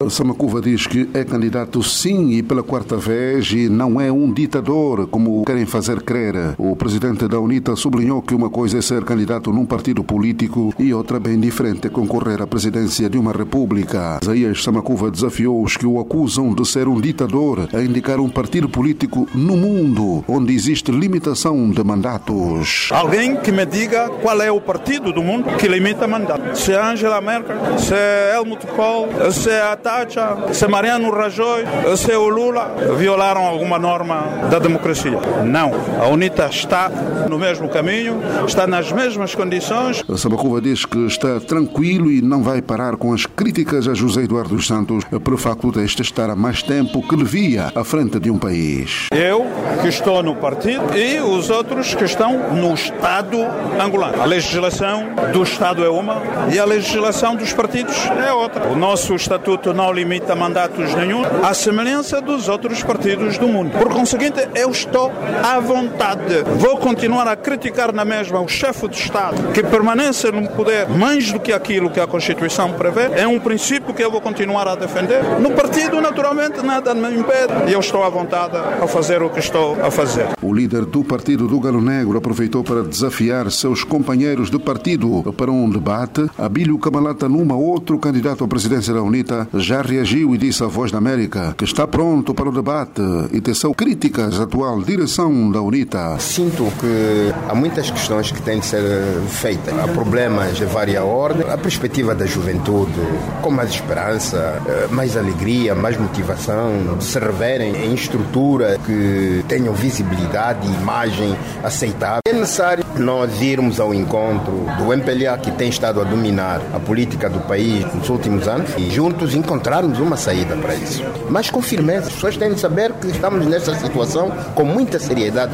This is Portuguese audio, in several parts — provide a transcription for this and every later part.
Samakuva diz que é candidato sim e pela quarta vez e não é um ditador, como querem fazer crer. O presidente da UNITA sublinhou que uma coisa é ser candidato num partido político e outra bem diferente é concorrer à presidência de uma república. Isaías Samakuva desafiou os que o acusam de ser um ditador a indicar um partido político no mundo onde existe limitação de mandatos. Alguém que me diga qual é o partido do mundo que limita mandato. Se é Angela Merkel, se é Helmut Kohl, se é a Thatcher, se é Mariano Rajoy, se é o Lula, violaram alguma norma da democracia. Não. A UNITA está no mesmo caminho, está nas mesmas condições. Samakuva diz que está tranquilo e não vai parar com as críticas a José Eduardo dos Santos pelo facto deste estar há mais tempo que Levia à frente de um país. Eu, que estou no partido, e os outros que estão no Estado angolano. A legislação do Estado é uma e a legislação dos partidos é outra. O nosso estatuto não limita mandatos nenhum, à semelhança dos outros partidos do mundo. Por conseguinte, eu estou à vontade. Vou continuar a criticar na mesma o chefe de Estado que permanece no poder mais do que aquilo que a Constituição prevê. É um princípio que eu vou continuar a defender. No partido, naturalmente, nada me impede e eu estou à vontade a fazer o que estou a fazer. O líder do partido do Galo Negro aproveitou para desafiar seus companheiros de partido para um debate. Abílio Camalata Numa, outro candidato à presidência da UNITA, já reagiu e disse à Voz da América que está pronto para o debate e teceu críticas à atual direção da UNITA. Sinto que há muitas questões que têm de ser feitas. Há problemas de várias ordens. A perspectiva da juventude, com mais esperança, mais alegria, mais motivação, se reverem em estrutura que tenham visibilidade e imagem aceitável. É necessário nós irmos ao encontro do MPLA, que tem estado a dominar a política do país nos últimos anos, e juntos encontrarmos uma saída para isso. Mas com firmeza. As pessoas têm de saber que estamos nessa situação com muita seriedade.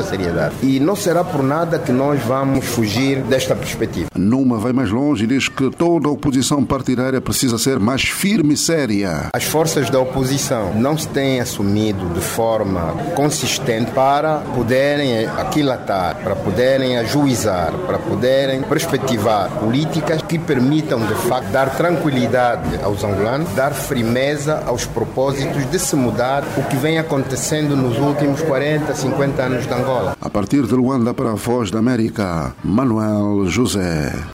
E não será por nada que nós vamos fugir desta perspectiva. Numa vai mais longe e diz que toda a oposição partidária precisa ser mais firme e séria. As forças da oposição não se têm assumido de forma consistente para poderem aquilatar, para poderem ajuizar, para poderem perspectivar políticas que permitam, de facto, dar tranquilidade aos angolanos, dar firmeza aos propósitos de se mudar o que vem acontecendo nos últimos 40, 50 anos de Angola. A partir de Luanda para a Voz da América, Manuel José.